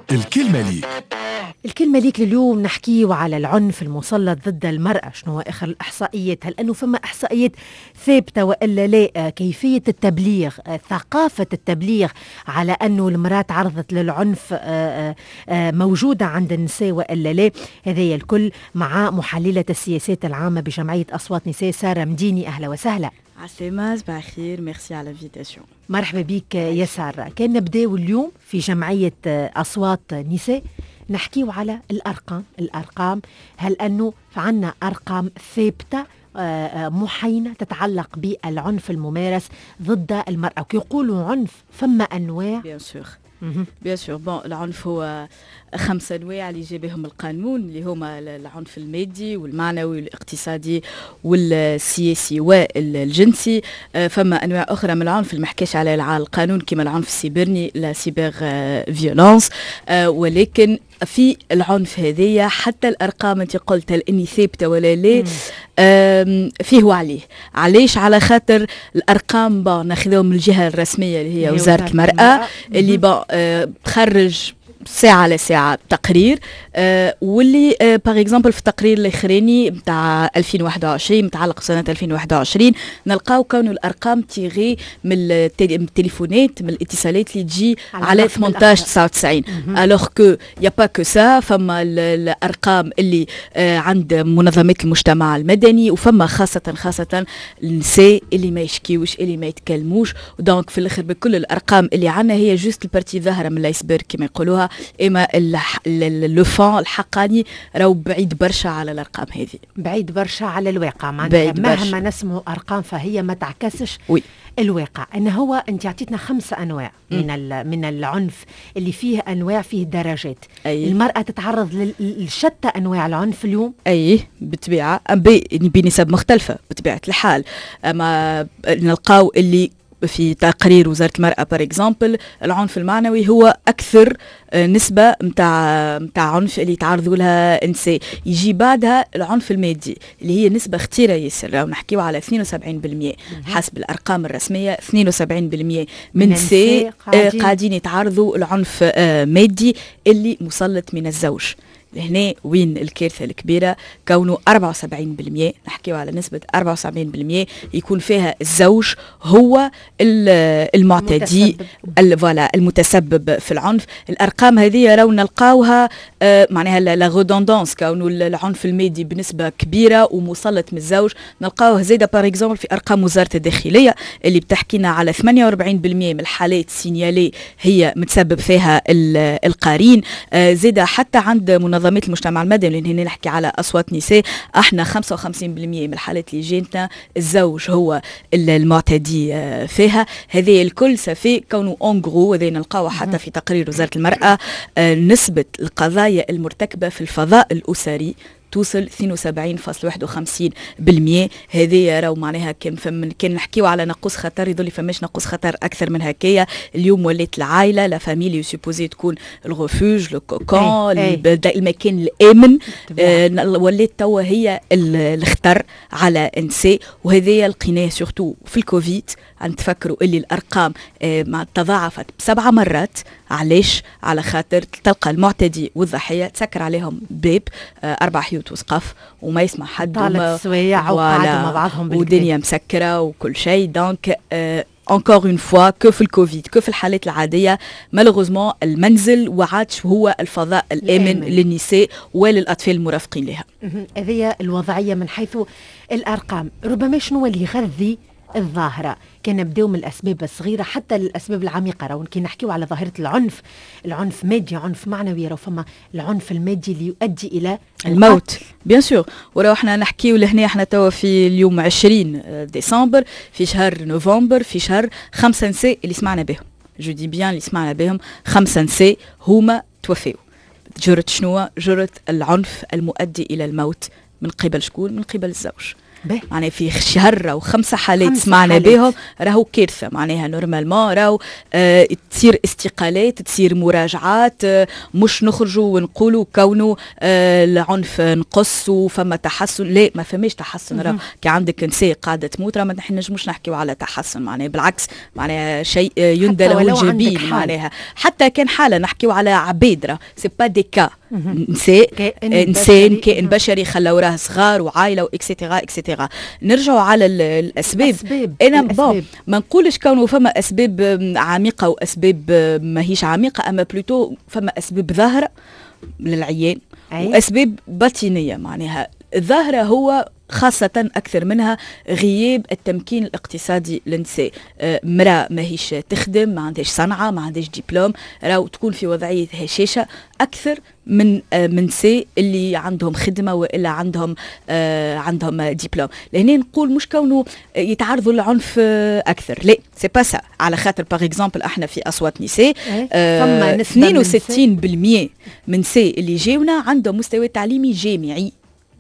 الكلمة ليك. الكلمة ليك لليوم نحكيه على العنف المسلط ضد المرأة. شنو هو آخر الإحصائيات؟ هل أنه فما إحصائيات ثابتة وإلا لا؟ كيفية التبليغ، ثقافة التبليغ على أنه المرأة تعرضت للعنف موجودة عند النساء وإلا لا؟ هذا الكل مع محللة السياسات العامة بجمعية أصوات نساء سارة مديني. أهلا وسهلا. عسلامة، صباح الخير، ميرسي على الانفيتاسيون. مرحبا بك يا سارة. كان نبداو اليوم في جمعية أصوات نساء نحكيو على الأرقام. هل أنه عنا أرقام ثابتة محينة تتعلق بالعنف الممارس ضد المرأة؟ ويقولوا عنف فما أنواع. بيان سور بون العنف هو 5 أنواع اللي جاب بهم القانون، اللي هما العنف المادي والمعنوي والاقتصادي والسياسي والجنسي. فما أنواع أخرى من العنف اللي محكاش على القانون كما العنف السيبرني، لا سيبر فيولانس. ولكن في العنف هذية حتى الأرقام أنت قلت إني ثابتة ولا لا، فيه وعليه. علاش؟ على خاطر الأرقام ناخذهم من الجهة الرسمية اللي هي وزارة المرأة اللي تخرج ساعة على ساعة تقرير، واللي باغ اكزامبل في التقرير الاخراني نتاع 2021 متعلق بسنة 2021 نلقاو كونه الارقام تيغي من التليفونات، من الاتصالات اللي تجي على 18-99. الوغ كو يا با كو سا، فما الارقام اللي عند منظمات المجتمع المدني، وفما خاصة النساء اللي ما يشكيوش، اللي ما يتكلموش. ودونك في الاخر بكل الارقام اللي عندنا هي جوست البارتي ظاهرة من الايسبرغ كما يقولوها، اما اللوفان الحقاني راهو بعيد برشا على الارقام هذه، بعيد برشا على الواقع. مهما نسمو ارقام فهي ما تعكسش الواقع. ان هو انت عطيتنا 5 انواع من العنف اللي فيه انواع، فيه درجات. المرأة تتعرض لشتى انواع العنف اليوم، بالطبيعة بنسب مختلفة بطبيعة الحال. اما نلقاو اللي في تقرير وزارة المرأة بار اكزامبل العنف المعنوي هو أكثر نسبة متاع عنف اللي يتعرضوا لها النساء. يجي بعدها العنف المادي اللي هي نسبة خطيرة ياسر، راهو نحكيو على 72% حسب الأرقام الرسمية. 72% من النساء قاعدين يتعرضوا العنف مادي اللي مسلط من الزوج. لهنا وين الكارثة الكبيرة، كونه 74% نحكيو على نسبة 74% يكون فيها الزوج هو المعتدي المتسبب في العنف. الأرقام هذه راو نلقاوها معناها لا غودوندونس، كونه العنف المادي بنسبة كبيرة ومسلط من الزوج. نلقاوه زيادة بار اكزامبل في أرقام وزارة الداخلية اللي بتحكينا على 48% من الحالات سينيالي هي متسبب فيها القارين. زيادة حتى عند منظمات المجتمع المدني، لأن هنا نحكي على أصوات نساء، احنا 55% من الحالات اللي جيتنا الزوج هو المعتدي فيها. هذه الكل سفي كونه اونغرو، وذي نلقاوه حتى في تقرير وزارة المرأة. نسبة القضايا المرتكبة في الفضاء الأسري توصل 72.51%. هذه راهو معناها كان نحكيو على نقص خطر، يظل فماش نقص خطر اكثر من هكايا. اليوم ولات العائله لا فاميلي سوبوزي تكون الغوفوج، لو كوكون، المكان الامن. ولات توا هي الخطر على النساء. وهذه لقيناه سورتو في الكوفيد. نتفكروا اللي الارقام تضاعفت ب7 مرات. علاش؟ على خاطر تلقى المعتدي والضحيه تسكر عليهم باب 4 حيوط وسقف وما يسمع حد، طالت السوايع وقعدوا مع بعضهم ودنيا مسكره وكل شيء. دونك encore une fois que في الكوفيد في الحالات العادية مالوغوزمون المنزل وعادش هو الفضاء الآمن للنساء وللأطفال المرافقين لها. هذه الوضعية من حيث الأرقام. ربما شنو اللي يغذي الظاهرة؟ كان نبداو من الأسباب الصغيرة حتى الأسباب العميقة. راهو كي نحكيو على ظاهرة العنف مادي، عنف معنوي، راهو فما العنف المادي اللي يؤدي إلى الموت بيان سور. وراهو احنا نحكيو لهنا، احنا توا في اليوم 20 ديسمبر، في شهر نوفمبر، في شهر 5 نساء اللي سمعنا بهم، جو دي بيان اللي سمعنا بهم 5 نساء هما توفيوا. جرت شنو؟ جرت العنف المؤدي إلى الموت من قبل شكون؟ من قبل الزوج. معناها في شهر أو 5 حالات سمعنا بهم راهو كارثة. معناها نورمالمون راهو تصير استقالات، تصير مراجعات، مش نخرجوا ونقولوا كونه العنف نقص وفما تحسن. لا، ما فماش تحسن. راهو كي عندك نساء قاعدة تموت راه ما نحنش مش نحكيو على تحسن. معناها بالعكس، معناها شيء يندى له الجبين. معناها حتى كان حالة نحكيو على عباد، راه سي با دي كا نساء، انسان كائن بشري خلى وراه صغار وعائله واكسيتيرا اكسيتيرا. نرجعوا على الاسباب. انا ما نقولش كونه فما اسباب عميقه واسباب ماهيش عميقه، اما بلوتو فما اسباب ظاهره للعيان واسباب باطنيه. معناها الظاهره هو خاصة أكثر منها غياب التمكين الاقتصادي للنساء. مرأة ماهيش تخدم، ما عندهاش صنعة، ما عندهاش دبلوم، راو تكون في وضعية هشاشة أكثر من نساء اللي عندهم خدمة وإلا عندهم دبلوم. لهنا نقول مش كونه يتعرضوا للعنف أكثر، لا سي با سا. على خاطر باغ اكزامبل احنا في أصوات نساء 62% من نساء اللي جاونا عندهم مستوى تعليمي جامعي.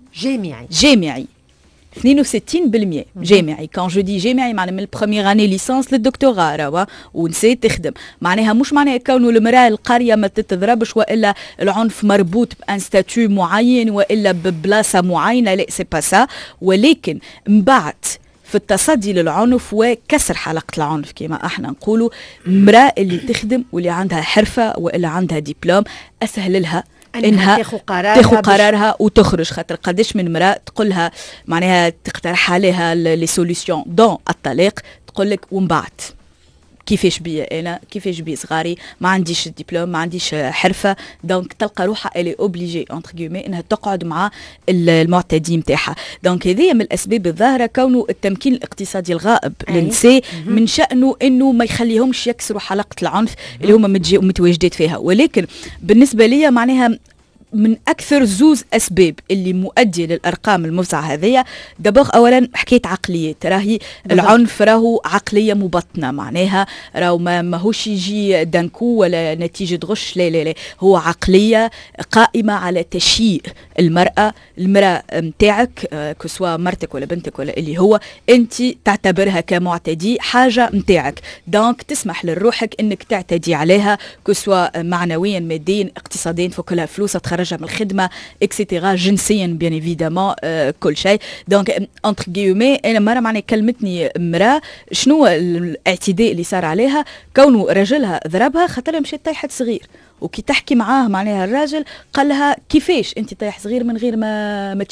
62% جامعي. كان جو دي جامعي معناها من البروميير اني ليسانس للدكتوراه راهو ونساء تخدم. معناها مش معناها كونه المراه القريه ما تتضربش والا العنف مربوط بان ستاتيو معين والا ببلاصه معينه، لا سي با سا. ولكن من بعد في التصدي للعنف وكسر حلقة العنف كما احنا نقولوا، المراه اللي تخدم واللي عندها حرفه والا عندها دبلوم اسهل لها انها تاخذ قرارها وتخرج. خاطر قداش من مرأة تقولها معناها تقترح عليها لي سوليسيون دون الطلاق، تقول لك ومن بعد كيفاش بي انا، كيفاش بي صغاري، ما عنديش دبلوم، ما عنديش حرفه. دونك تلقى روحها الي اوبليجي انتر غيومي انها تقعد مع المعتدي نتاعها. دونك هذه من الاسباب الظاهره كونه التمكين الاقتصادي الغائب للنساء من شانه انه ما يخليهمش يكسروا حلقه العنف اللي هما متواجدات فيها. ولكن بالنسبه لي معناها من أكثر زوز أسباب اللي مؤدية للأرقام المفزعة هذه، دابور أولا حكاية عقليات. راهي العنف راهو عقلية مبطنة، معناها راهو ماهوش يجي دانكو ولا نتيجة غش، لا لا لا، هو عقلية قائمة على تشييء المرأة متاعك، كسوا مرتك ولا بنتك ولا اللي هو أنت تعتبرها كمعتدي حاجة متاعك. دونك تسمح لروحك أنك تعتدي عليها كسوا معنويا ماديا اقتصاديا، فكلها فلوس تخرجها من الخدمة اكسيتيرا، جنسيا بيان ايفيدامون كل شيء. دونك انتر غيومي انا مرة معناها كلمتني مرأة شنو الاعتداء اللي صار عليها، كونه رجلها ضربها خاطر مشات طيحت صغير، وكي تحكي معاه معناها الراجل قال لها كيفاش انت طايح صغير من غير ما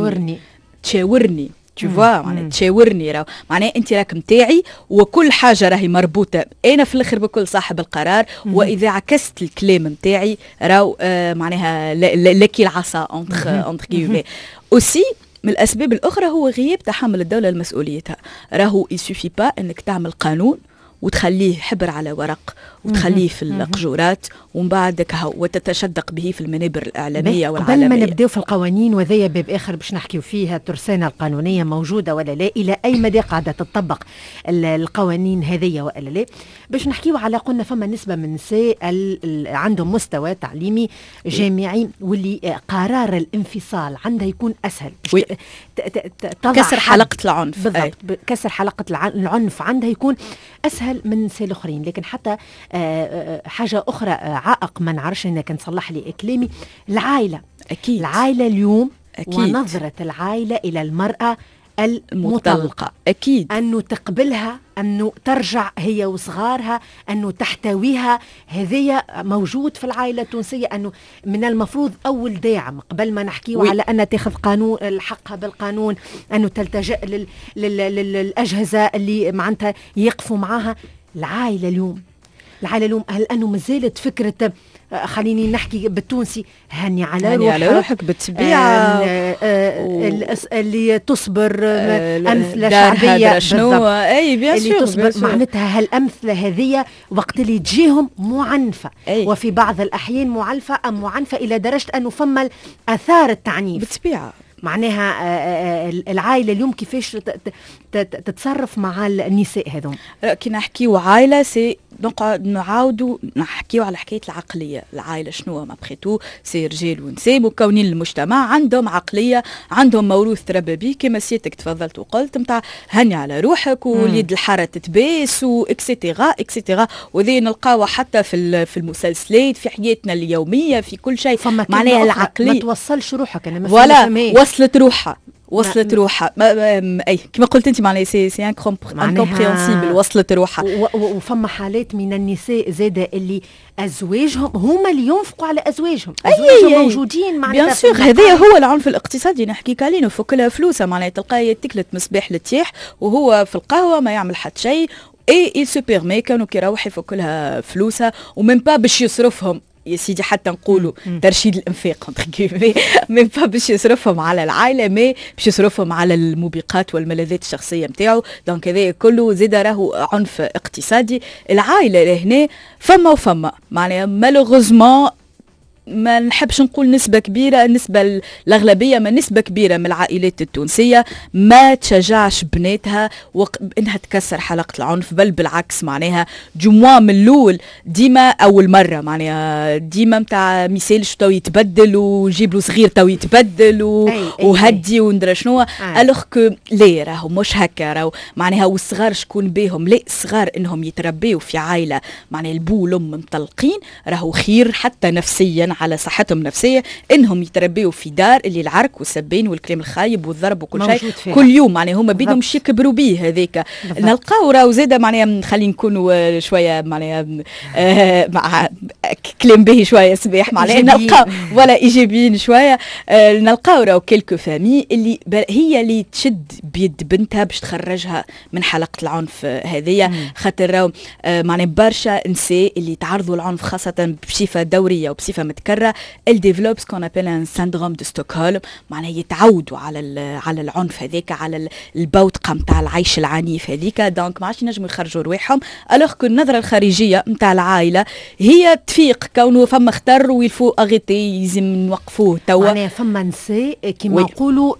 تشاورني tu vois معناها تشاورني، راهو معناها انت راك متاعي وكل حاجه راهي مربوطه، انا في الاخر بكل صاحب القرار، واذا عكست الكلام متاعي راهو معناها لك العصا انتر غيومي. اوسي من الاسباب الاخرى هو غياب تحمل الدوله لمسؤوليتها. راهو يسوفي با انك تعمل قانون وتخليه حبر على ورق وتخليه في القجورات ومن بعد وتتشدق به في المنابر الإعلامية والعالمية. قبل ما نبداو في القوانين، وذي باب آخر باش نحكيو فيها، الترسانة القانونية موجودة ولا لا، إلى أي مدى قاعدة تطبق القوانين هذه ولا لا، باش نحكيو على قلنا فما نسبة من النساء عندهم مستوى تعليمي جامعي واللي قرار الانفصال عندها يكون أسهل. كسر حلقة العنف. بالضبط، كسر حلقة العنف عندها يكون أسهل من النساء الآخرين. لكن حتى حاجة أخرى عائق ما نعرفش إنك نصلح لي كلامي، العائلة. أكيد. العائلة اليوم أكيد. ونظرة العائلة إلى المرأة المطلقة، أكيد، أنه تقبلها، أنه ترجع هي وصغارها، أنه تحتويها، هذه موجود في العائلة التونسية. أنه من المفروض أول داعم قبل ما نحكيه على أن تاخذ قانون حقها بالقانون، أنه تلتجأ للأجهزة اللي معناتها يقفوا معها. العائلة اليوم هل أنه مازالت فكرة، خليني نحكي بالتونسي، هني على روحك بالطبيعة، اللي تصبر أمثلة شعبية شنو اللي تصبر معناتها هالأمثلة هذه وقت اللي تجيهم معنفة، وفي بعض الأحيان معنفة إلى درجة أنه فما أثار التعنيف بالطبيعة. معناها العائلة اليوم كيفاش تتصرف مع النساء هذوم؟ كي نحكيو عائلة سي نقعد نعاودوا نحكيو على حكايه العقليه. العائله شنو ما بخيتو سي رجال ونساء مكونين المجتمع، عندهم عقليه، عندهم موروث تربى بيه كما سيادتك تفضلت وقلت نتاع هني على روحك واليد الحاره تتباس واكسيتيرا اكسيتيرا. وذي نلقاوها حتى في المسلسلات، في حياتنا اليوميه، في كل شيء. معناها العقليه ما توصلش روحك. انا ولا وصلت روحها اي كما قلت انت معناها سي انكومبريهنسيبل. وصلت روحها. وفما حالات من النساء زاده اللي ازواجهم هما اللي ينفقوا على ازواجهم موجودين معناها. بيان سور هذا هو العنف الاقتصادي نحكي عليه، فكلها فلوسها معناها تلقاه يتكلت مصباح للتياح وهو في القهوه ما يعمل حتى شيء، اي il se permet كانوا كي يروح يفكلها فلوسها ومن با باش يصرفهم يا سيدي، حتى نقولوا ترشيد الانفاق من با باش يصرفهم على العائله، ما باش يصرفهم على الموبقات والملاذات الشخصيه نتاعو. دونك هذا كله زاد راهو عنف اقتصادي. العائله لهنا فما معناها مالوغوزمون ما نحبش نقول نسبة كبيرة، النسبة الأغلبية ما نسبة كبيرة من العائلات التونسية ما تشجعش بناتها إنها تكسر حلقة العنف، بل بالعكس معناها جموع من الأول ديما أول مرة معناها ديما متاع مثالش تو يتبدل وجيب له صغير تو يتبدل وهدي وندرى شنو. ألوغ كو لا راهو مش هكا، راهو معناها والصغار شكون بيهم؟ لا الصغار إنهم يتربيوا في عائلة معناها البو والأم مطلقين راهو خير حتى نفسيا على صحتهم النفسيه، انهم يتربيوا في دار اللي العرك والسبين والكلام الخايب والضرب وكل شيء كل يوم معناها هما بيدهم شي يكبروا بيه. هذاك نلقاو راهو زاده معناها خلينا نكونوا شويه معناها مع كلام به شويه صباح معناها نلقاو ولا ايجابيين شويه. نلقاو راهو كيلكو فامي اللي هي اللي تشد بيد بنتها باش تخرجها من حلقه العنف هذيا، خاطر راهو معناها برشا نساء اللي تعرضوا للعنف خاصه بصفه دوريه وبصفه متكرره ال ديفلوب سكون ابل ان سندروم دو ستوكهولم، معناها يتعودوا على العنف هذاك، على البوتقه نتاع العيش العنيف هذيك. دونك ما عادش ينجموا يخرجوا رواحهم. الوغ كو النظره الخارجيه نتاع العائله هي تفيق كونه فما خطر ويلفو اغيتي يلزم نوقفوه توا. معناها فما نساء كيما نقولوا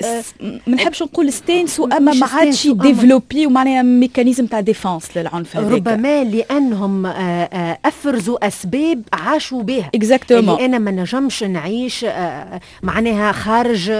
ما نحبش نقول ستانس اما ما عادش ديفلوبي ومعناها ميكانيزم تاع ديفونس للعنف هذاك، ربما لانهم افرزوا اسباب عاشوا بها. اكزاكتومون. اللي انا ما نجمش نعيش معناها خارج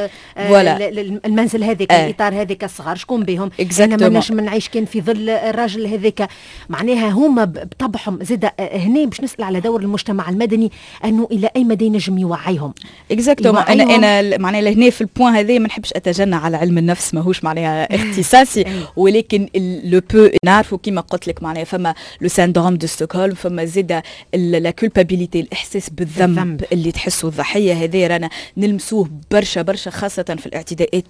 المنزل هذاك الاطار هذاك الصغار شكون بهم؟ انا ما نجم نعيش كان في ظل الراجل هذاك. معناها هما بطبعهم زاد هنا باش نسال على دور المجتمع المدني انه الى اي مدى ينجم يوعيهم. اكزاكتومون. انا معناها لهنا في البوان هذا ما نحبش اتجنى على علم النفس، ماهوش معناها اختصاصي ولكن لو بو نعرفوا كيما قلت لك معناها فما لو سندروم دو ستوكهولم، فما زاد لا كولبابيليتي الاحساس بالذنب اللي تحسوا الضحيه. هذا رانا نلمسوه برشا خاصه في الاعتداءات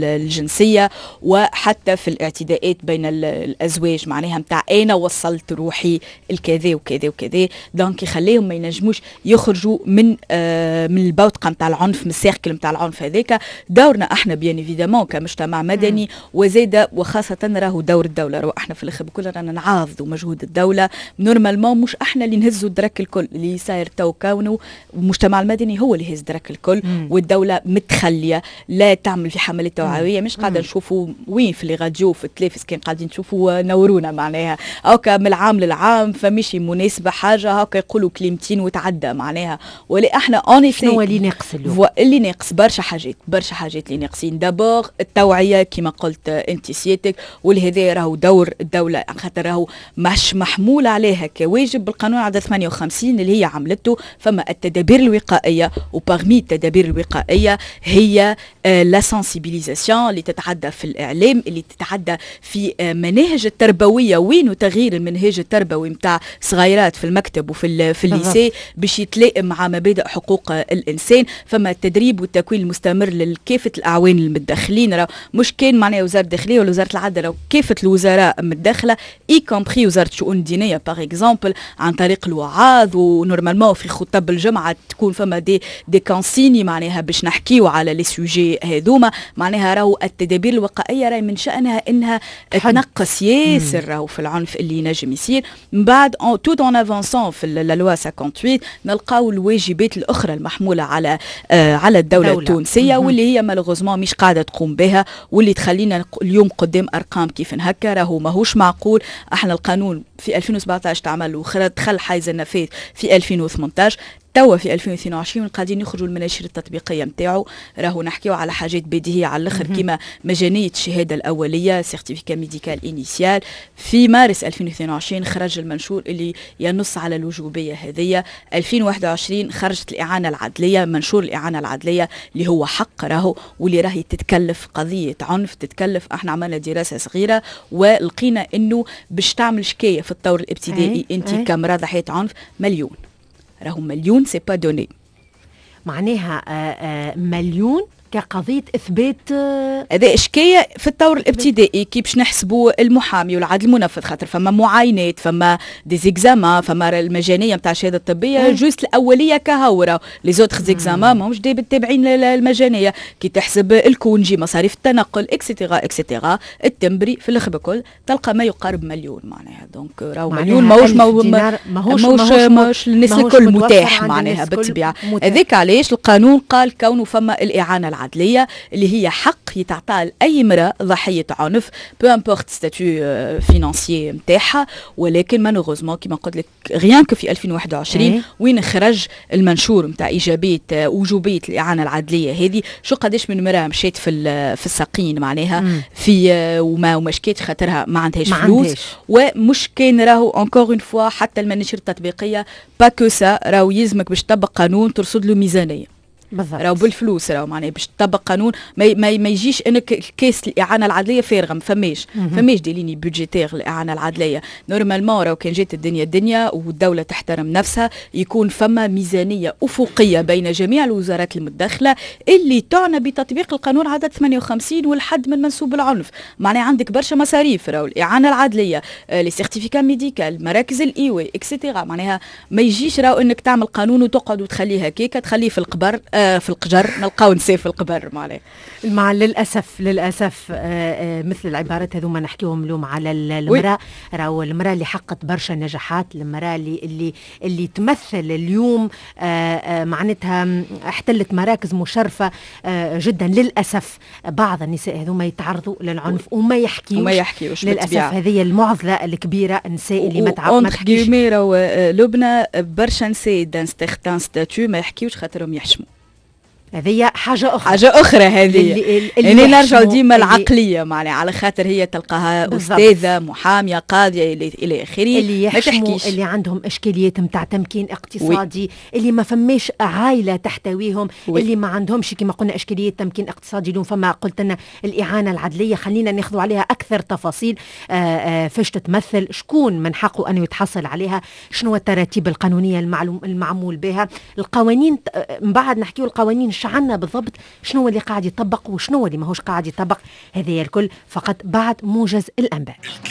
الجنسيه وحتى في الاعتداءات بين الازواج، معناها نتاع انا وصلت روحي الكذا وكذا وكذا. دونك يخليهم ما ينجموش يخرجوا من البوتقه نتاع العنف، من السيركل نتاع العنف هذاك. دورنا احنا بيان ايفيدامون كمجتمع مدني وزاد وخاصه راهو دور الدوله، راهو احنا في الاخر بكل رانا نعاضدوا مجهود الدوله. نورمالمون مش احنا اللي نهزوا الدرك الكل اللي صاير تو كونه المجتمع المدني هو اللي يهز درك الكل والدوله متخليه لا تعمل في حملات توعويه. مش قاعده نشوفوا وين في الراديو في التلفز كان قاعدين نشوفوا نورونا معناها هكا من العام للعام فمشي مناسبه حاجه هكا يقولوا كلمتين وتعدى معناها. ولا احنا اوني شنو اللي ناقص اليوم؟ اللي ناقص برشا حاجات اللي ناقصين. دابور التوعيه كما قلت انت سيادتك، والهذا راهو دور الدوله خاطر راهو مش محمول عليها كواجب بالقانون عدد 58 اللي هي عملته. فما التدابير الوقائيه وبارمي التدابير الوقائيه هي لا سنسيبيليزاسيون اللي تتعدى في الاعلام، اللي تتعدى في مناهج التربويه. وين تغيير المنهج التربوي نتاع صغيرات في المكتب وفي الليسي باش يتلائم مع مبادئ حقوق الانسان. فما التدريب والتكوين المستمر لكافه الاعوان المتدخلين، مش كان معناها وزاره الداخليه ولا وزاره العدل، كافه الوزراء متدخله اي كومبري وزاره الشؤون الدينيه باغ اكزومبل عن طريق الوعاظ. ونورمالمون في خطب الجمعه تكون فما دي كونسيني معناها باش نحكيو على لي سوجي هذوما. معناها راهو التدابير الوقائيه راهي من شانها انها تنقص ياسر راهو في العنف اللي ينجم يصير. من بعد تو دون افونسون في للوا 58 نلقاو الواجبات الاخرى المحموله على الدوله التونسيه واللي هي مالوغوزمون مش قاعده تقوم بها، واللي تخلينا اليوم قدام ارقام كيف هكا. راهو ماهوش معقول. احنا القانون في 2017 تعمل ودخل حيز النفاذ في 2018، توا في 2022 قاعدين يخرجوا المناشير التطبيقيه نتاعو. راهو نحكيو على حاجات بديهيه على الاخر كما مجانيه الشهاده الاوليه سيرتيفيكا ميديكال انيسيال. في مارس 2022 خرج المنشور اللي ينص على الوجوبيه هذه. 2021 خرجت الاعانه العدليه، منشور الاعانه العدليه اللي هو حق راهو، واللي راهي تتكلف قضيه عنف تتكلف. احنا عملنا دراسه صغيره ولقينا انه باش تعمل شكايه في الطور الابتدائي انت كامراه ضحيه عنف مليون. راهو مليون سي با دوني، معناها مليون كقضية إثبات. هذا إشكاية في الطور الابتدائي كي باش نحسبوا المحامي والعدل المنفذ، خاطر فما معاينات، فما ديزيكزاما، فما المجانية نتاع الشهادة الطبية جوست الأولية كهورة. لي زوتر زيكزاما ماهمش تابعين المجانية. كي تحسب الكونجي، مصاريف التنقل اكسيتيرا اكسيتيرا، التمبري في الأخ بكل، تلقى ما يقارب مليون معناها. دونك راهو مليون ماهوش للناس الكل متاح معناها بالطبيعة. هذاك علاش القانون قال كونه فما الإعانة العدلية اللي هي حق يتعطى لأي امرأة ضحية عنف بو امبورت ستاتيو فينانسيي نتاعها. ولكن مالوغوزمون كما قلت لك غيان كو في 2021 وين خرج المنشور نتاع إيجابية وجوبية الإعانة العدلية هذه، شو قداش من امرأة مشيت في الساقين معناها في وما شكيت خاطرها ما عندهاش فلوس. ومش كان راهو انكور اون فوا حتى المناشير التطبيقية با كو سا، راهو يلزمك باش تطبق قانون ترصد له ميزانية بالضبط. راهو بالفلوس راهو معناها باش تطبق قانون ما يجيش انك كيس الاعانه العدليه فارغه. ما فماش دي ليني بودجيتير الاعانه العدليه. نورمالمون راهو كان جات الدنيا والدوله تحترم نفسها يكون فما ميزانيه افقيه بين جميع الوزارات المتدخله اللي تعنى بتطبيق القانون عدد 58 والحد من منسوب العنف. معناها عندك برشا مصاريف راهو الاعانه العدليه، لي سيرتيفيكا ميديكال، مراكز الايوي اكسيتيرا. معناها ما يجيش راهو انك تعمل قانون وتقعد وتخليه هكاك تخليه في القبر في القجر. نلقاو نساء في القبر مع للأسف مثل العبارات هذوما نحكيهم اليوم على المرأة. راهو المرأة اللي حققت برشا نجاحات، المرأة اللي تمثل اليوم معناتها احتلت مراكز مشرفة جدا. للأسف بعض النساء هذوما يتعرضوا للعنف وما يحكيوش للأسف. هذه المعضلة الكبيرة. النساء اللي ما تحكيش لبنى برشا نساء دان سيغتان ستاتيو ما يحكيوش خاطرهم يحشموا. هذه حاجة أخرى هذه اللي نرجع ديما العقلية معناها على خاطر هي تلقاها أستاذة محامية قاضية إلى آخره اللي يحشموا، اللي عندهم إشكاليات متاع تمكين اقتصادي، اللي ما فماش عائلة تحتويهم، اللي ما عندهمش كما قلنا إشكاليات تمكين اقتصادي. اليوم فما قلت لنا الإعانة العدلية، خلينا ناخذ عليها أكثر تفاصيل. فاش تتمثل، شكون من حقه أنه يتحصل عليها، شنو التراتيب القانونية المعمول بها، القوانين. من بعد نحكيو القوانين عنا بالضبط شنو اللي قاعد يطبق وشنو اللي ماهوش قاعد يطبق. هذه الكل فقط بعد موجز الأنباء.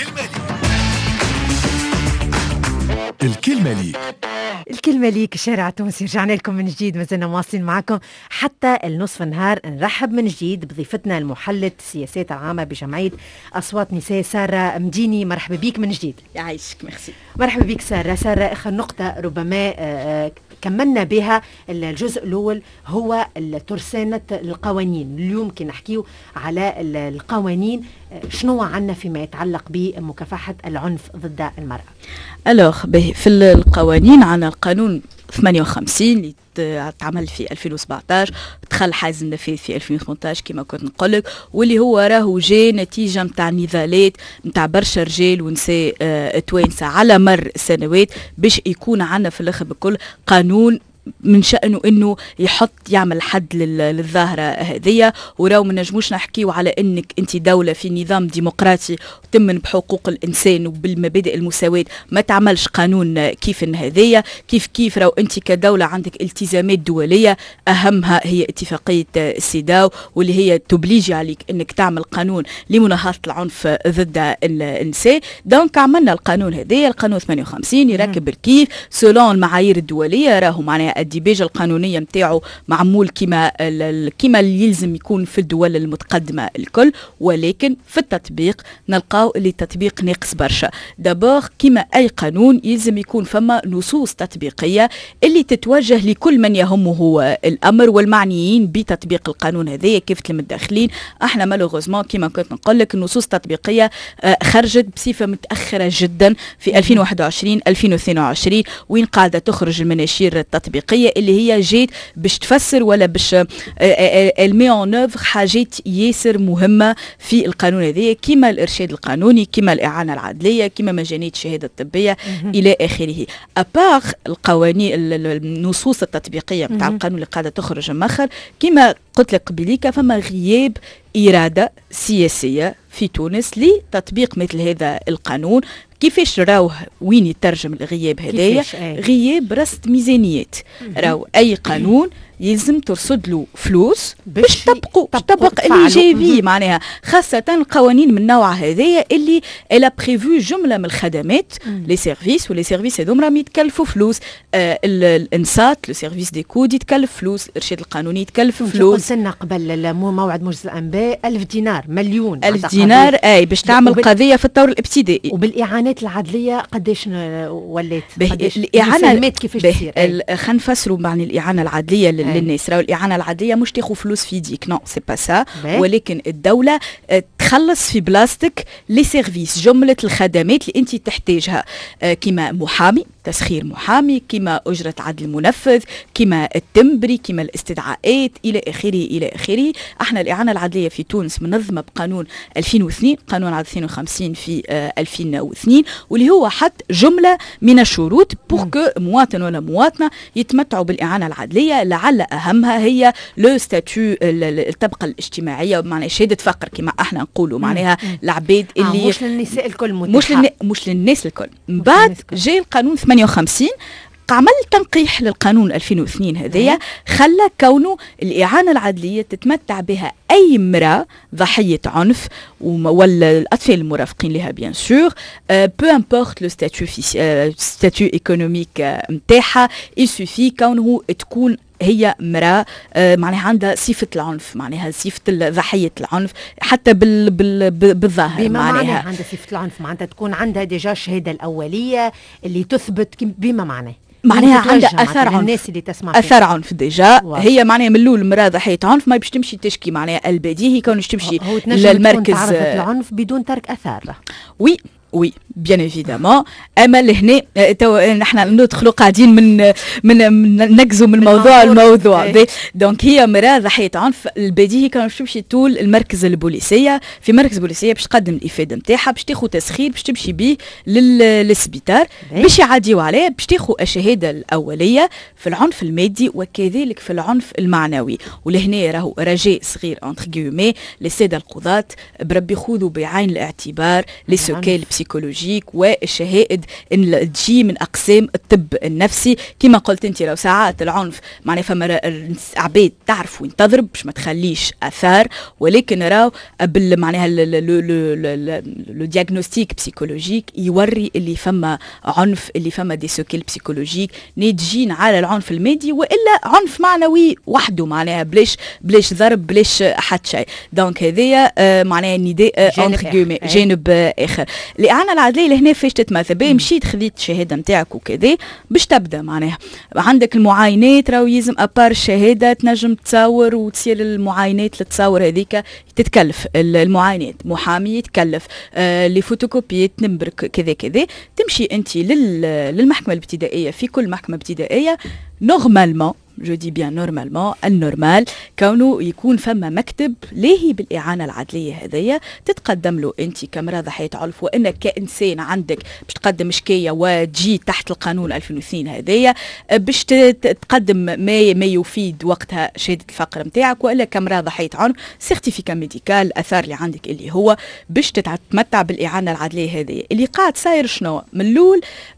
الكلمة ليك الشارع التونسي. رجعنا لكم من جديد، مازلنا مواصلين معكم حتى النصف النهار. نرحب من جديد بضيفتنا المحلل السياسات العامة بجمعية أصوات نساء سارة مديني. مرحبا بك من جديد. يعيشك. ميرسي. مرحبا بك سارة. آخر نقطة ربما كملنا بها الجزء الأول هو ترسانة القوانين. اليوم كي نحكيو على القوانين، شنو عنا فيما يتعلق بمكافحة العنف ضد المرأة؟ في القوانين عنا القانون 58 اللي تعمل في 2017، دخل حيز النفاذ في 2018 كما كنت نقولك، واللي هو راهو جاي نتيجة متاع نضالات متاع برشا رجال ونساء توانسة على مر السنوات باش يكون عنا في الاخر بكل قانون من شأنه انه يعمل حد للظاهرة هذه. وراو ما نجموش نحكيو على انك انت دولة في نظام ديمقراطي وتمن بحقوق الانسان وبالمبادئ المساواة ما تعملش قانون كيف هذية. كيف راو انت كدولة عندك التزامات دولية، اهمها هي اتفاقية السيداو واللي هي تبليجي عليك انك تعمل قانون لمناهضة العنف ضد النساء. دونك عملنا القانون هذية، القانون 58 يركب الكيف سولون المعايير الدولية. راهو معناها معناها الديباجة القانونية نتاعو معمول كما اللي يلزم يكون في الدول المتقدمة الكل، ولكن في التطبيق نلقاو اللي التطبيق ناقص برشا. دابور كما أي قانون يلزم يكون فما نصوص تطبيقية اللي تتوجه لكل من يهمه الأمر والمعنيين بتطبيق القانون هذايا كيف المتداخلين. احنا مالوغوزمون كما كنت نقول لك النصوص التطبيقية خرجت بصفة متأخرة جدا في 2021 2022 وين قاعدة تخرج المناشير التطبيقية اللي هي جيت باش تفسر ولا باش المي اون اوفر حاجات ياسر مهمة في القانون هذايا كما الإرشاد القانوني كما الإعانة العدلية كما مجانية الشهادة الطبية إلى آخره. أبار القوانين النصوص التطبيقية بتاع القانون اللي قاعدة تخرج مخر كما قلت لك قبليك فما غياب إرادة سياسية في تونس لتطبيق مثل هذا القانون. كيفاش راوه وين يترجم الغياب هذايا؟ غياب رصد ميزانيات. راو أي قانون يلزم ترصد له فلوس باش تطبق الإيجابية معناها، خاصة القوانين من نوع هذايا اللي إلا بريفو جملة من الخدمات لي سيرفيس ولي سيرفيس هذوم راهم يتكلفوا فلوس. الانصات لو سيرفيس دي كود يتكلف فلوس، الإرشاد القانوني يتكلف فلوس. قلت لنا قبل موعد موجز الأنباء 1000 دينار مليون 1000 دينار أي باش تعمل قضية في الطور الابتدائي. وبالإعانات العدلية قداش ولات؟ الإعانة كيفاش تصير؟ خلينا نفسروا معنى الإعانة العدلية للناس. راهو الإعانة العادية مش تاخذ فلوس في يديك، نو سي با سا، ولكن الدولة تخلص في بلاستيك لي سيرفيس جملة الخدمات اللي انت تحتاجها، كما محامي تسخير محامي، كما أجرة عدل منفذ، كما التمبري، كما الاستدعاءات إلى آخره إلى آخره. احنا الإعانة العدلية في تونس منظمة بقانون 2002 قانون عدد 52 في 2002 واللي هو حط جملة من الشروط بور كو مواطن ولا مواطنة يتمتعوا بالإعانة العدلية. لعل أهمها هي لو ستاتيو الطبقة الاجتماعية، معناها شهادة فقر كما احنا نقولوا، معناها العباد اللي مش للنساء الكل متاحة، مش للناس الكل. من بعد جاء القانون 58 عمل تنقيح للقانون 2002 هذايا، خلى كونه الإعانة العدلية تتمتع بها أي امرأة ضحية عنف ولا الأطفال المرافقين لها بيان سور، بو امبورت لو ستاتيو ايكونوميك نتاعها، يسوفي كونه تكون هي امرأة معناها عندها صفة العنف، معناها صفة ضحية العنف حتى بالظاهر، معناها عندها صفة العنف، معناتها تكون عندها ديجا الشهادة الأولية اللي تثبت بما معناها عندها اثار عنف، الناس اللي تسمع اثار عنف ديجا. هي معناها من الاول مراه ضحيه عنف ما باش تمشي تشكي، معناها البديهي كونش تمشي للمركز العنف بدون ترك اثار. وي بيان ايفيدامون. اما لهنا نحن ندخلوا قاعدين من نقزوا من الموضوع دونك هي مراه ضحيه عنف، البديهي كانوا تمشي طول المركز البوليسيه، في مركز بوليسيه باش تقدم الافاده نتاعها، باش تاخذ تسخير، باش تمشي به للسبيطار باش يعديوا عليه، باش تاخذ الشهاده الاوليه في العنف المادي وكذلك في العنف المعنوي. ولهنا راهو رجاء صغير انتر غيومي للساده القضاة بربي خذوا بعين الاعتبار لي سوكال بسيكولوجيك والشهائد ان تجي من اقسام الطب النفسي. كما قلت انت لو ساعات العنف معناها فما عباد تعرف وين تضرب باش ما تخليش اثار، ولكن راهو معناها لو دياغنوستيك بسيكولوجيك يوري اللي فما عنف، اللي فما دي سوكيل بسيكولوجيك ناتجين على العنف المادي والا عنف معنوي وحده، معناها بلاش ضرب بلاش حد شيء. دونك هذايا معناها نداء جانب اخر. الإعانة العدلية لهنا فاش تتمثل بيه؟ مشيت خذيت الشهادة نتاعك وكذا باش تبدا معناها عندك المعاينات، راهو يلزم أبار الشهادة تنجم تصور وتصير المعاينات اللي تصور هذيك تتكلف المعاينات، محامي يتكلف، لي فوتوكوبي تنبرك كذا تمشي أنت للمحكمة الابتدائية. في كل محكمة ابتدائية نورمالمون جو دي بيان نورمالمون النورمال كونه يكون فما مكتب لاهي بالإعانة العدلية هذيا تتقدم له أنت كامرأة ضحية عنف، وأنك كإنسان عندك باش تقدم شكاية وتجي تحت القانون 2002 هذيا باش تقدم ما يفيد وقتها شهادة الفقر نتاعك، وإلا كامرأة ضحية عنف سيرتيفيكا ميديكال الأثار اللي عندك اللي هو باش تتمتع بالإعانة العدلية هذيا. اللي قاعد صاير شنو من الأول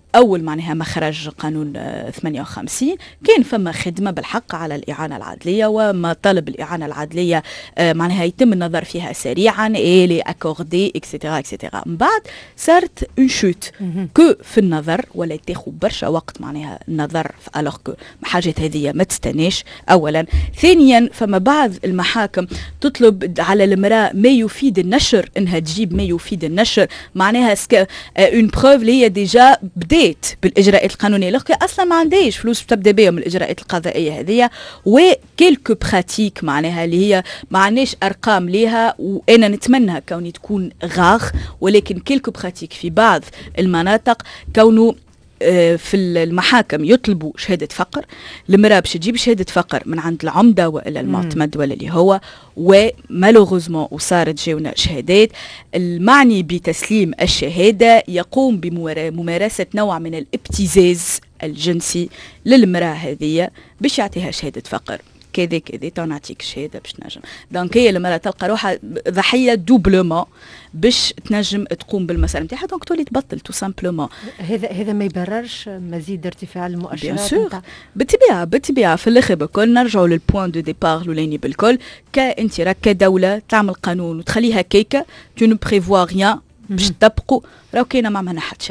أول معناها مخرج قانون 58 كان فما خدمة بالحق على الإعانة العدلية، وما طلب الإعانة العدلية معناها يتم النظر فيها سريعا إلي أكوردي إكسيتيرا إكسيتيرا. من بعد صارت اون شوت كو في النظر، ولا تاخذ برشا وقت معناها النظر، ألوغ كو حاجات هذه ما تستناش أولا. ثانيا فما بعض المحاكم تطلب على المرأة ما يفيد النشر، إنها تجيب ما يفيد النشر، معناها اون بروف اللي هي ديجا بدات بالاجراءات القانونيه، لكن اصلا ما عندهاش فلوس تبدا بهم الاجراءات القضائيه هذه. وكيلكو براتيك معناها اللي هي ما عندناش ارقام ليها، وانا نتمنى كوني تكون غاغ، ولكن كيلكو براتيك في بعض المناطق كونه في المحاكم يطلبوا شهادة فقر، المرأة باش تجيب شهادة فقر من عند العمدة ولا المعتمد ولا اللي هو، ومالوغوزمون وصارت جاونا شهادات. المعني بتسليم الشهادة يقوم بممارسة نوع من الابتزاز الجنسي للمرأة هذه باش يعطيها شهادة فقر. كذا تنعطيك شهاده باش تنجم. دونك هي المرأة تلقى روحها ضحيه دوبلومون باش تنجم تقوم بالمسألة نتاعها، دونك تولي تبطل تو سامبلومون. هذا ما يبررش مزيد ارتفاع المؤشرات نتاع بالطبيعه في الاخر بكل نرجعوا للبوان دو ديبار الاولاني بالكل. كانت راك كدوله تعمل قانون وتخليها كيكه تو نو بريفوا ريان باش تطبقوا، راهو كاينه ما عملنا حتى شيء.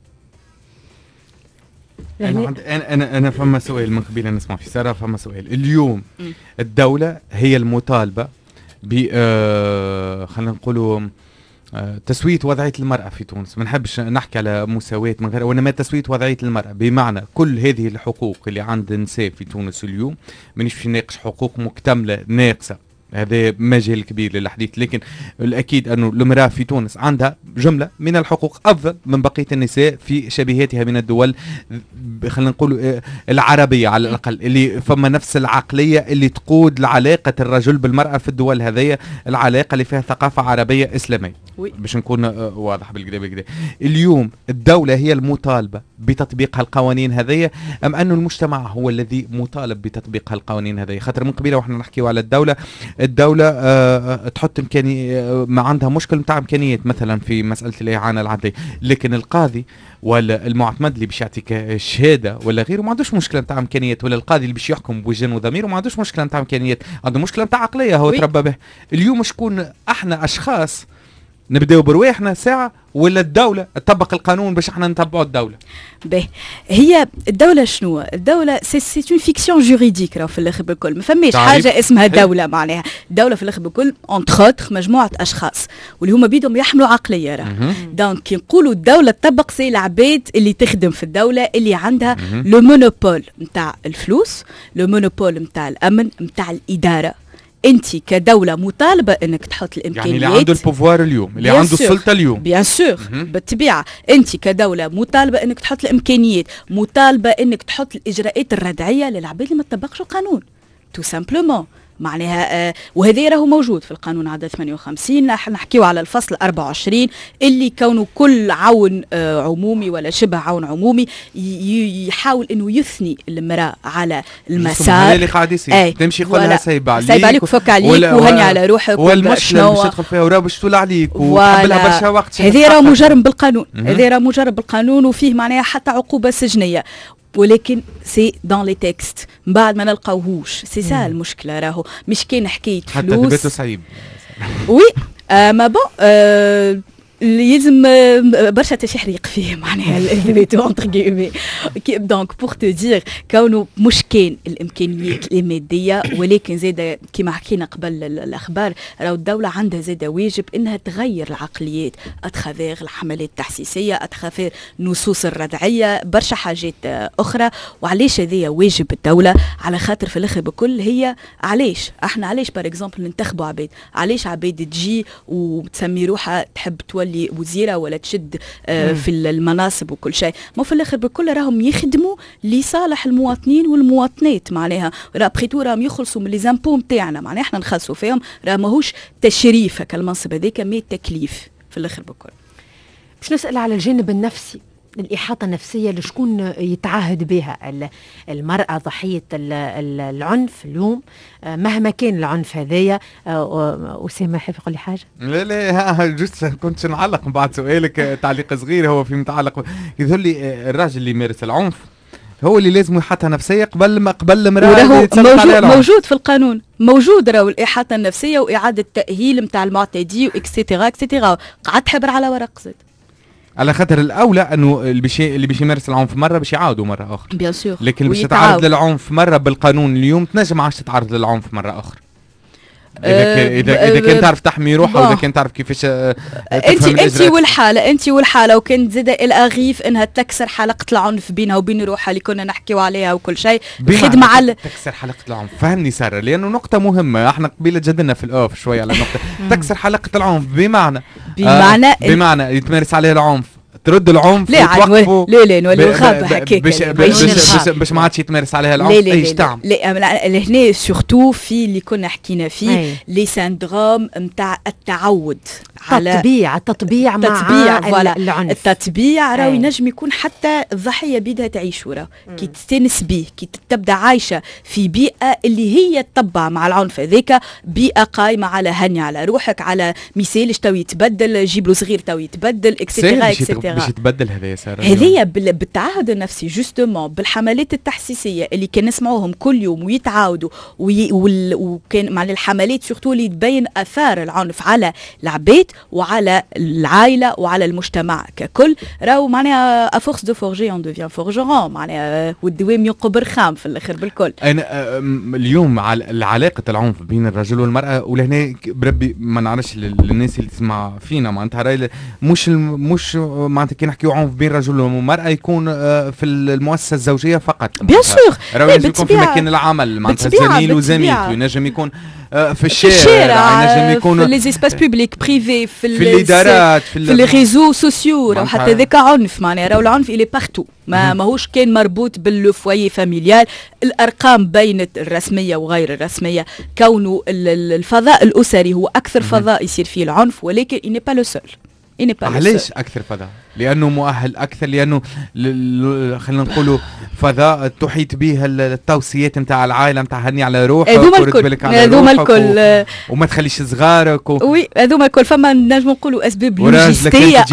أنا فما سؤال من قبيل نسمع في سارة. فما سؤال اليوم الدولة هي المطالبة ب خلينا نقولوا تسوية وضعية المرأة في تونس. ما نحبش نحكي على مساواة من غير، وإنما تسوية وضعية المرأة، بمعنى كل هذه الحقوق اللي عند النساء في تونس اليوم. مانيش باش نناقش حقوق مكتملة ناقصة، هذا مجال كبير للحديث، لكن الأكيد أنه المرأة في تونس عندها جملة من الحقوق أفضل من بقية النساء في شبيهاتها من الدول، خلينا نقول العربية على الأقل، اللي فما نفس العقلية اللي تقود لعلاقة الرجل بالمرأة في الدول هذية، العلاقة اللي فيها ثقافة عربية إسلامية. باش نكون واضح بالكدا. اليوم الدولة هي المطالبة بتطبيق هالقوانين هذية، أم أنه المجتمع هو الذي مطالب بتطبيق هالقوانين هذية؟ خاطر من قبيله وإحنا نحكيوا على الدولة تحط ما عندها مشكل نتاع إمكانيات مثلا في مسألة الإعانة العدلية، لكن القاضي ولا المعتمد اللي باش يعطيك شهاده ولا غيره ما عندوش مشكله نتاع امكانيات، ولا القاضي اللي باش يحكم بوجه وضمير وما عندوش مشكله نتاع امكانيات، عنده مشكله نتاع عقليه هو تربى به. اليوم شكون احنا اشخاص نبداو برواحنا ساعه، ولا الدولة تطبق القانون باش احنا نتبعوا الدولة؟ به هي الدولة شنو؟ الدولة سي اون فيكسيون جوريديك، راهو في الاخر بالكل ما فماش حاجة اسمها دولة. معناها الدولة في الاخر بالكل اونتر اوتر مجموعة اشخاص واللي هما بيدهم يحملوا عقلية. راه دونك كي نقولوا الدولة تطبق سي العباد اللي تخدم في الدولة اللي عندها لو مونوبول نتاع الفلوس، لو مونوبول نتاع الامن، نتاع الادارة. انت كدولة مطالبة انك تحط الامكانيات، يعني اللي عنده البوفوار اليوم، اللي عنده السلطة اليوم، بيان سور بالطبيعة انت كدولة مطالبة انك تحط الامكانيات، مطالبة انك تحط الاجراءات الردعية للعباد اللي ما تطبقش القانون تو سامبلومون. معناها وهذا راهو موجود في القانون عدد 58. نحكيو على الفصل 24 اللي كونه كل عون عمومي ولا شبه عون عمومي يحاول انه يثني المرأة على المسار. هذا اللي قاعد يصير، تمشي يقول لها سايب عليك وفك عليك وهني على روحك، والمشكلة باش تدخل فيها وراه باش تولى عليك وتحب لها برشا وقت. هذا راه مجرم بالقانون، هذا راه مجرم بالقانون وفيه معناها حتى عقوبة سجنية، ولكن سي دون لي تكست من بعد ما نلقاوهوش. سي سا المشكله، راهو مش كاين حكايه فلوس حتى دبيتو صعيب. وي ما بون اللي يلزم برشا تشحريق فيه معناها الفيتو انتر كيمي. دونك بور تو دير كونه مش كاين الامكانيات الماديه، ولكن زاده كما حكينا قبل الاخبار راهو الدوله عندها زاده واجب انها تغير العقليات اتخافير الحملات التحسيسيه، اتخافير نصوص الردعيه، برشا حاجات اخرى. وعلاش هذايا واجب الدوله؟ على خاطر في الاخر بكل هي علاش بار اكزومبل ننتخبوا عباد، علاش عباد تجي وتسمي روحها تحب تولي وزيرة ولا تشد في المناصب وكل شيء، ما في الاخر بكل راهم يخدموا لصالح المواطنين والمواطنات. معناها راه بريتو راهم يخلصوا من لي زامبو نتاعنا، معناها احنا نخلصوا فيهم، راه ماهوش تشريف هكا المنصب هذاك، مي تكليف في الاخر بكل. باش نسأل على الجانب النفسي الإحاطة النفسية لشكون يتعهد بها المرأة ضحية العنف اليوم، مهما كان العنف هذايا. أسامة حابب يقول لي حاجة؟ لا جست كنت نعلق بعد سؤالك تعليق صغير هو في متعلق يقول لي الراجل اللي يمارس العنف هو اللي لازم يحطها نفسية قبل المرأة موجود في القانون، موجود راهو الإحاطة النفسية وإعادة تأهيل نتاع المعتدي واكسترا اكسترا، قعدت حبر على ورق زاد. على خاطر الاولى انه اللي باش يمارس العنف مره باش يعاودوا مره اخرى بيان سور، لكن باش تتعرض للعنف مره بالقانون اليوم تنجم عادش تتعرض للعنف مره اخرى. اذا كان تعرف تحمي روحها واذا كان تعرف كيفاش انت والحاله وكان زاد الاغيف انها تكسر حلقه العنف بينها وبين روحها اللي كنا نحكيو عليها وكل شيء خدمه على تكسر حلقه العنف. فهمني ساره لانه نقطه مهمه، احنا قبيله جدلنا في الاوف شويه على نقطه تكسر حلقه العنف بمعنى يتمارس عليها العنف ترد العنف وتوقفوا. لا نولي غابه هكاك باش ما عادش يتمارس عليها العنف. ايش تعمل؟ لا هنا سورتو في اللي كنا حكينا فيه لي سندروم نتاع التعود على التطبيع مع العنف. التطبيع راهو ينجم يكون حتى الضحيه بيدها تعيش وراه كي تستانس بيه، كي تبدا عايشه في بيئه اللي هي تطبع مع العنف هذاك، بيئه قايمه على هني على روحك، على مثال تو يتبدل، جيب له صغير تو يتبدل اكسترا باش يتبدل. هذا يا ساره هذيا بالتعهد النفسي جوستومون، بالحملات التحسيسيه اللي كان نسمعوهم كل يوم ويتعاودوا وكان مع الحملات سورتو اللي تبين اثار العنف على العباد وعلى العائله وعلى المجتمع ككل. راهو معناها افورس دو فورجي اون ديفيان فورجرون، معناها والدوام ينقب رخام في الاخر بالكل. انا اليوم على علاقه العنف بين الرجل والمراه، ولهنا بربي ما نعرفش للناس اللي تسمع فينا معناتها مش معناتها كي نحكيو عنف بين رجل ومرأة يكون في المؤسسة الزوجية فقط. بيان سور راهو ينجم يكون في مكان العمل معناتها زميل وزميلته، ينجم يكون في الشارع، ينجم يكون في لي زيسباس بوبليك بريفي، في الادارات، في لي ريزو سوسيو، راهو حتى ذاك عنف معناها. راهو العنف إلي بارتو، ماهوش كان مربوط بالفوايي فاميليال. الارقام بينت الرسميه وغير الرسميه كونه الفضاء الاسري هو اكثر فضاء يصير فيه العنف، ولكن إني با لو سول. علاش اكثر فضاء؟ لانه مؤهل اكثر، لانه خلينا نقولوا فضاء تحيط به التوصيات نتاع العائله نتاع هني على روحك ورد بالك على روحك وما تخليش صغارك وي هذوما الكل. فما نجم نقولوا اسباب لوجيستيه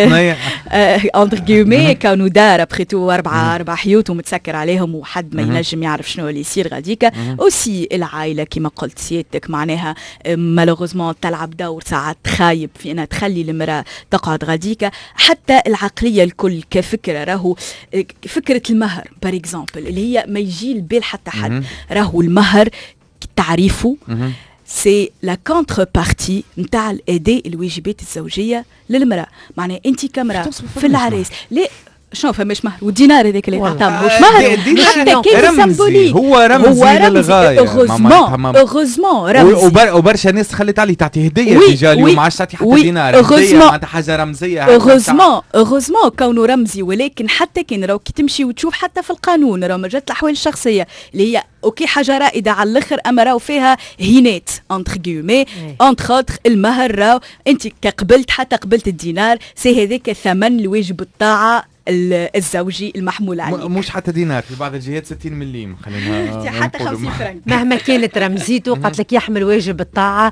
اندر غيومي كانوا دار ابخيتو اربع حيوت ومتسكر عليهم وحد ما ينجم يعرف شنو اللي يصير غاديكا. اوسي العائله كما قلت سيادتك معناها مالوغوزمون تلعب دور ساعات خايب في انها تخلي المراه تقعد غاديكا. حتى العقليه الكل كفكره، راهو فكره المهر بار اكزامبل اللي هي ما يجي البال حتى حد. راهو المهر تعريفه سي لا كونتر بارتي نتاع الاداء الواجبات الزوجيه للمراه. معناها انت كامراه في العريس لا شنو فماش مهر والدينار هذاك اللي تعطاه ماهوش مهر حتى كان سيمبوليك، هو رمزي للغايه. اوغوزمون رمزي وبرشا ناس خلت عليه تعطي هديه ديجا اليوم ما عادش تعطي حتى دينار، هديه معناتها حاجه رمزيه. اوغوزمون كونه رمزي، ولكن حتى كان راهو كي تمشي وتشوف حتى في القانون راهو مجال الاحوال الشخصيه اللي هي اوكي حاجه رائده على الاخر، اما راهو فيها هينات انتر غيومي انتر اوتر. المهر راهو انت كقبلت حتى قبلت الدينار، سي هذاك ثمن لواجب الطاعه الزوجي المحمول عليك. مش حتى دينار، في بعض الجهات 60 مليم خلينا حتى 50 فرنك مهما كانت رمزيته قالت لك يحمل واجب الطاعه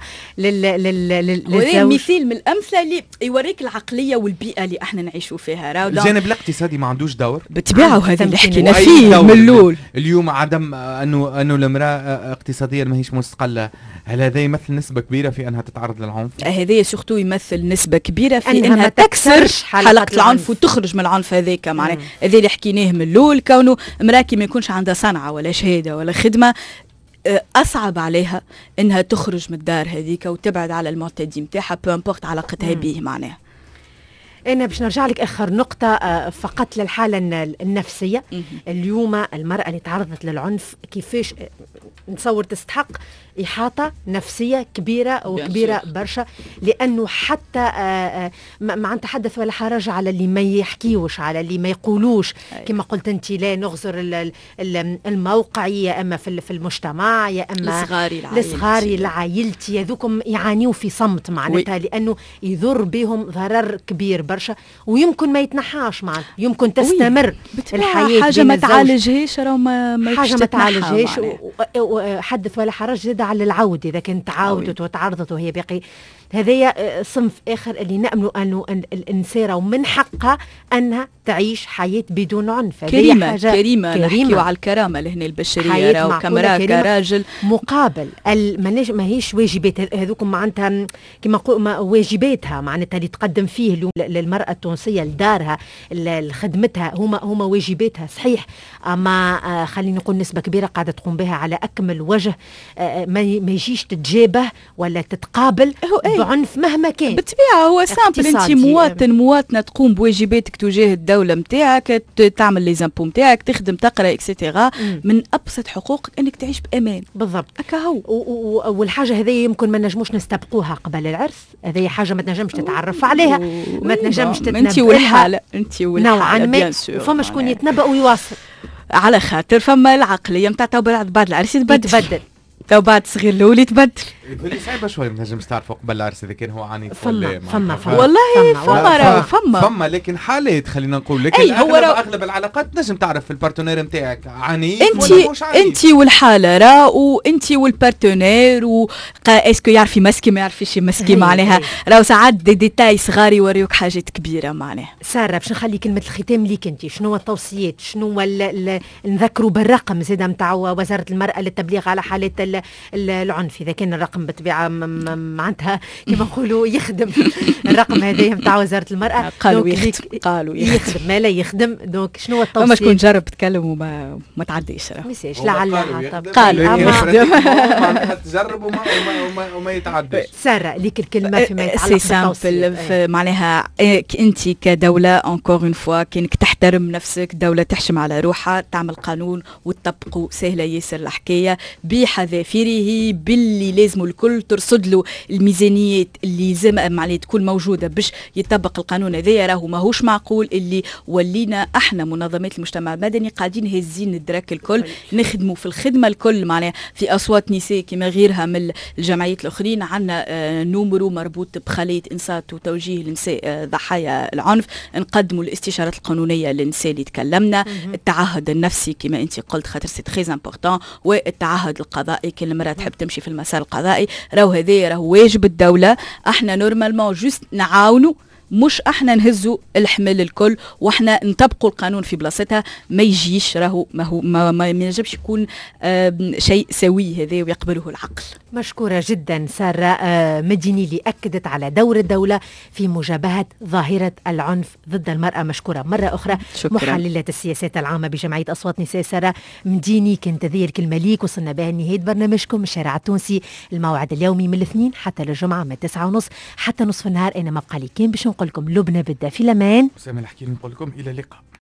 للزوج. مثال من الامثله اللي يوريك العقليه والبيئه اللي احنا نعيشوا فيها. الجانب الاقتصادي ما عندوش دور بالطبيعه، وهذا اللي حكينا فيه من الاول. اليوم عدم انه المراه اقتصاديا ماهيش مستقله، هل هذا يمثل نسبه كبيره في انها تتعرض للعنف؟ هذا سورتو يمثل نسبه كبيره في انها تكسر حلقه العنف وتخرج من العنف هذاك. معناه هذا اللي حكيناه من الاول، كونه امراه كي ما يكونش عندها صنعه ولا شهاده ولا خدمه اصعب عليها انها تخرج من الدار هذيك وتبعد على المعتدي نتاعها بو امبورت علاقتها به. معناها أنا باش نرجع لك آخر نقطة فقط للحالة النفسية. اليوم المرأة اللي تعرضت للعنف كيفاش نتصور تستحق إحاطة نفسية كبيرة وكبيرة برشا، لأنه حتى ما نتحدث ولا حرج على اللي ما يحكيوش، على اللي ما يقولوش. كما قلت أنت لا نغزر الموقعي، يا أما في المجتمع، يا أما لصغاري لعائلتي، هذوكم يعانيوا في صمت معناتها، لأنه يضر بهم ضرر كبير برشا ويمكن ما يتنحاش معنا، يمكن تستمر الحياة حاجة ما تعالجهاش راه ما حاجة ما تعالجهاش. وحدث ولا حرج زاد على العود إذا كانت تعاودت وتعرضت وهي باقي. هذايا صنف آخر اللي نأملوا أنه الإنسان ومن حقها أنها تعيش حياة بدون عنف. كريمة نحكيو على الكرامة لهنا البشرية راهو كمرأة كراجل مقابل ما هيش واجبات هذوكم معناتها كما واجباتها معناتها اللي تقدم فيه للمرأة التونسية لدارها لخدمتها هما واجباتها صحيح، أما خلينا نقول نسبة كبيرة قاعدة تقوم بها على أكمل وجه، ما يجيش تتجابه ولا تتقابل بعنف مهما كان. بالطبيعة هو سامبل، انت مواطنة تقوم بواجباتك تجاه الدولة متاعك، تعمل لي زامبو متاعك، تخدم تقرا اكسيتيرا، من ابسط حقوقك انك تعيش بامان. بالضبط هكا هو. والحاجة هذه يمكن ما نجموش نستبقوها قبل العرس، هذه حاجة ما تنجمش تتعرف عليها، ما تنجمش تتنبأ انت والحالة بيان سور. فما شكون يتنبأ ويواصل على خاطر فما العقلية متاع بعد العرس يتبدل. تو بعد صغير الاول يتبدل. يقول لي صعيبه شويه ما تنجمش تعرفوا قبل العرس اذا كان هو عنيف ولا فما والله فما لكن حالات خلينا نقول لكن اغلب العلاقات تنجم تعرف البارتنير نتاعك عنيف ولا مش عنيف. انت والحاله راه وانت والبارتنير اسكو يعرف يمسكي ما يعرفش يمسكي معناها راهو ساعات ديتاي صغار يوريوك حاجات كبيره معناها. ساره باش نخلي كلمه الختام ليك انت، شنو التوصيات، شنو نذكروا بالرقم زيد نتاع وزاره المراه للتبليغ على حالات العنف اذا كان الرقم بالطبيعه معناتها كما نقولوا يخدم الرقم هذا نتاع وزاره المراه قالوا يخدم ما لا يخدم. دونك شنو التوصيه؟ ما شكون جرب تكلم وما تعديش راه ميساج لعلها قالوا يخدم معناتها تجرب وما يتعداش. ساره ليك الكلمه فيما يتعلق بالتوصيه. معناها انت كدوله انكور اون فوا كانك تحترم نفسك، دوله تحشم على روحها، تعمل قانون وتطبقوا سهله ياسر الحكايه بحذافيره باللي لازم الكل ترصد له الميزانيات اللي لازم معناها تكون موجوده باش يطبق القانون هذايا. راهو ماهوش معقول اللي ولينا احنا منظمات المجتمع المدني قاعدين هزين الدرك الكل نخدموا في الخدمه الكل معناها في اصوات نساء كما غيرها من الجمعيات الاخرين. عندنا نومرو مربوط بخليه انصات وتوجيه للنساء ضحايا العنف، نقدموا الاستشارات القانونيه للنساء اللي تكلمنا، التعهد النفسي كما انت قلت خاطر سي تري امبورطون، والتعهد القضائي كل المرة تحب تمشي في المسار القضائي. راهو هذا راهو واجب الدولة، احنا نورمالمون جوست نعاونوا مش احنا نهزوا الحمل الكل واحنا نطبقوا القانون في بلاصتها. ما يجيش راهو ما ينجمش يكون شيء سوي هذا ويقبله العقل. مشكورة جدا سارة مديني اللي أكدت على دور الدولة في مجابهة ظاهرة العنف ضد المرأة. مشكورة مرة أخرى. شكرا. محللة السياسات العامة بجمعية أصوات نساء سارة مديني، كانت هذه الكلمة ليك. وصلنا بها نهاية برنامجكم الشارع التونسي، الموعد اليومي من الاثنين حتى للجمعة من 9:30 حتى نصف النهار. أنا ما بقى لي كان باش نقول لكم لبنى بدأ في الأمان. وسام الحكي نقول لكم إلى اللقاء.